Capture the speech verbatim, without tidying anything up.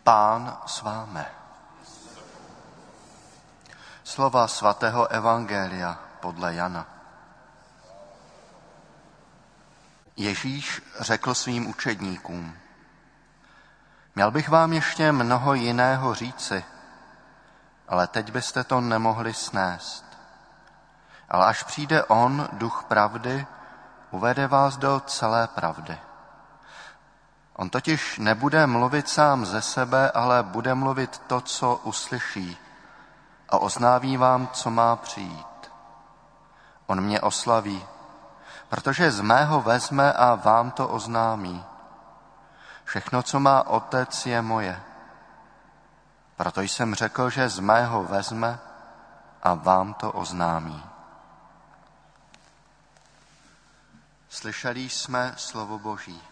Pán s vámi. Slova svatého evangelia podle Jana. Ježíš řekl svým učedníkům: Měl bych vám ještě mnoho jiného říci, ale teď byste to nemohli snést. Ale až přijde on, Duch pravdy, uvede vás do celé pravdy. On totiž nebude mluvit sám ze sebe, ale bude mluvit to, co uslyší, a oznámí vám, co má přijít. On mě oslaví, protože z mého vezme a vám to oznámí. Všechno, co má Otec, je moje. Proto jsem řekl, že z mého vezme a vám to oznámí. Slyšeli jsme slovo Boží.